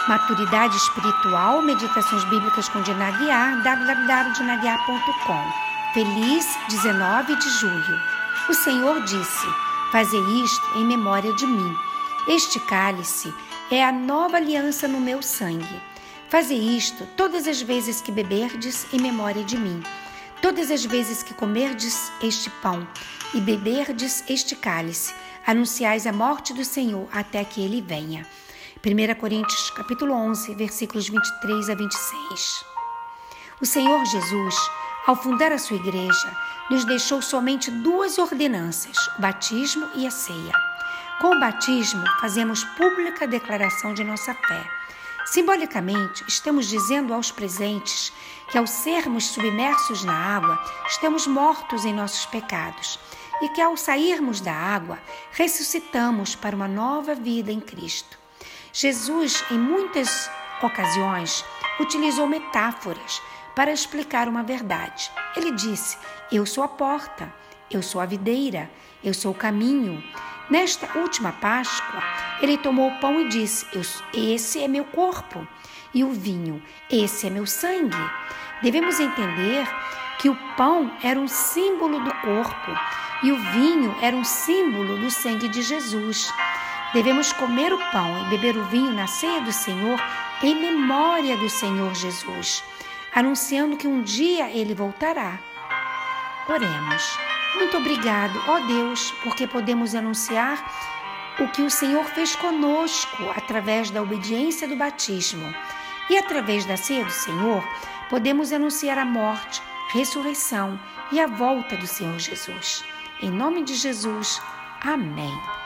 Maturidade espiritual, meditações bíblicas com Dina Aguiar, www.dinaguiar.com. Feliz 19 de julho. O Senhor disse: fazei isto em memória de mim. Este cálice é a nova aliança no meu sangue. Fazei isto todas as vezes que beberdes em memória de mim. Todas as vezes que comerdes este pão e beberdes este cálice, anunciais a morte do Senhor até que ele venha. 1 Coríntios capítulo 11, versículos 23 a 26. O Senhor Jesus, ao fundar a sua igreja, nos deixou somente duas ordenanças, o batismo e a ceia. Com o batismo, fazemos pública a declaração de nossa fé. Simbolicamente, estamos dizendo aos presentes que, ao sermos submersos na água, estamos mortos em nossos pecados e que, ao sairmos da água, ressuscitamos para uma nova vida em Cristo. Jesus, em muitas ocasiões, utilizou metáforas para explicar uma verdade. Ele disse: eu sou a porta, eu sou a videira, eu sou o caminho. Nesta última Páscoa, ele tomou o pão e disse: esse é meu corpo, e o vinho, esse é meu sangue. Devemos entender que o pão era um símbolo do corpo e o vinho era um símbolo do sangue de Jesus. Devemos comer o pão e beber o vinho na ceia do Senhor em memória do Senhor Jesus, anunciando que um dia ele voltará. Oremos. Muito obrigado, ó Deus, porque podemos anunciar o que o Senhor fez conosco através da obediência do batismo. E através da ceia do Senhor, podemos anunciar a morte, ressurreição e a volta do Senhor Jesus. Em nome de Jesus, amém.